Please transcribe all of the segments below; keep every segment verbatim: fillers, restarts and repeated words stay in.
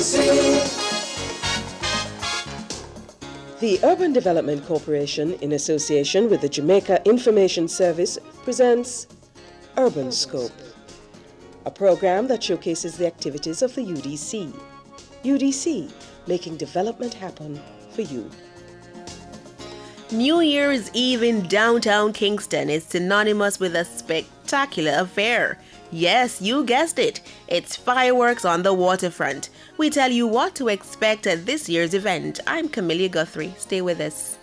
C. The Urban Development Corporation, in association with the Jamaica Information Service, presents Urban Scope, a program that showcases the activities of the U D C. U D C, making development happen for you. New Year's Eve in downtown Kingston is synonymous with a spectacular affair. Yes, you guessed it. It's fireworks on the waterfront. We tell you what to expect at this year's event. I'm Camelia Guthrie. Stay with us.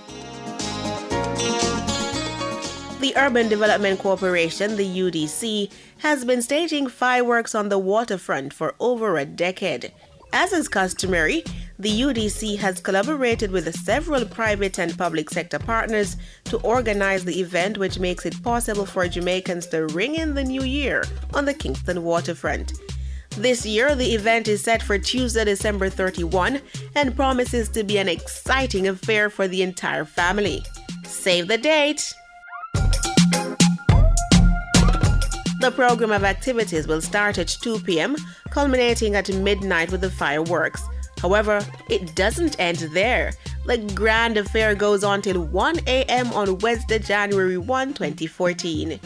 The Urban Development Corporation, the U D C, has been staging fireworks on the waterfront for over a decade. As is customary, the U D C has collaborated with several private and public sector partners to organize the event, which makes it possible for Jamaicans to ring in the new year on the Kingston waterfront. This year, the event is set for Tuesday, December thirty-first, and promises to be an exciting affair for the entire family. Save the date! The program of activities will start at two p.m., culminating at midnight with the fireworks. However, it doesn't end there. The grand affair goes on till one a.m. on Wednesday, January first, twenty fourteen.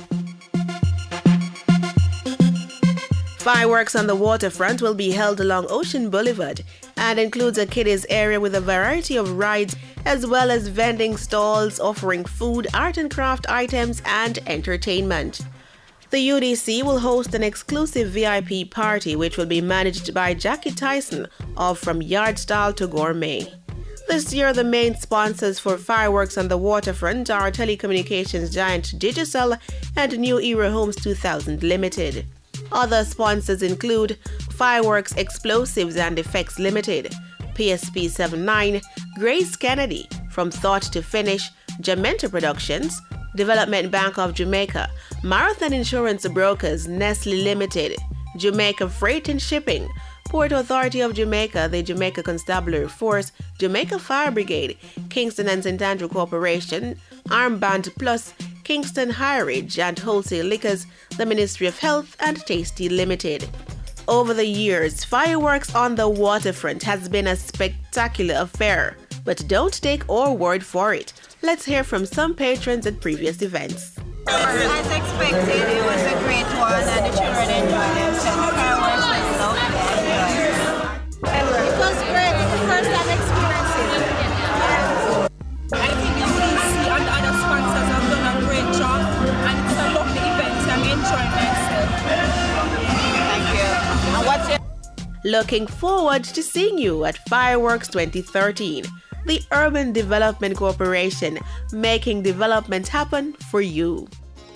Fireworks on the waterfront will be held along Ocean Boulevard and includes a kiddies area with a variety of rides as well as vending stalls offering food, art and craft items and entertainment. The U D C will host an exclusive V I P party which will be managed by Jackie Tyson of From Yardstyle to Gourmet. This year, the main sponsors for fireworks on the waterfront are telecommunications giant Digicel and New Era Homes two thousand Limited. Other sponsors include Fireworks Explosives and Effects Limited, P S P seventy-nine, Grace Kennedy, From Thought to Finish, Jamenta Productions, Development Bank of Jamaica, Marathon Insurance Brokers, Nestle Limited, Jamaica Freight and Shipping, Port Authority of Jamaica, the Jamaica Constabulary Force, Jamaica Fire Brigade, Kingston and Saint Andrew Corporation, Armband Plus, Kingston Highridge and Wholesale Liquors, the Ministry of Health and Tasty Limited. Over the years, fireworks on the waterfront has been a spectacular affair. But don't take our word for it. Let's hear from some patrons at previous events. As expected, it was a great one and the children enjoyed themselves. Fireworks was lovely. It was great. It's the first time experiencing it. I think U D C and the other sponsors have done a great job and it's a lovely event. I'm enjoying myself. Thank you. And what's your Looking forward to seeing you at Fireworks twenty thirteen. The Urban Development Corporation, making development happen for you.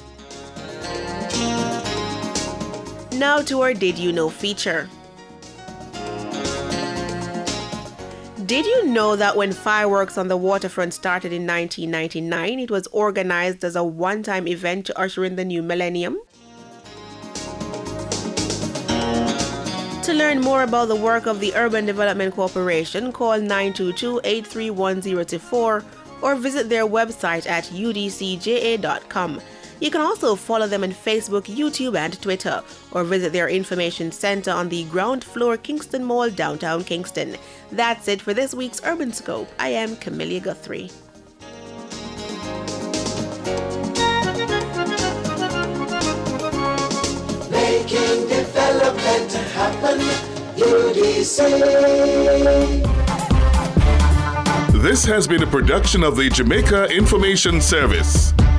Now to our Did You Know feature. Did you know that when fireworks on the waterfront started in nineteen ninety-nine, it was organized as a one-time event to usher in the new millennium? To learn more about the work of the Urban Development Corporation, call nine two two, eight three one zero two four or visit their website at u d c j a dot com. You can also follow them on Facebook, YouTube, and Twitter, or visit their information center on the ground floor Kingston Mall, downtown Kingston. That's it for this week's Urban Scope. I am Camelia Guthrie. Making development happen, U D C. This has been a production of the Jamaica Information Service.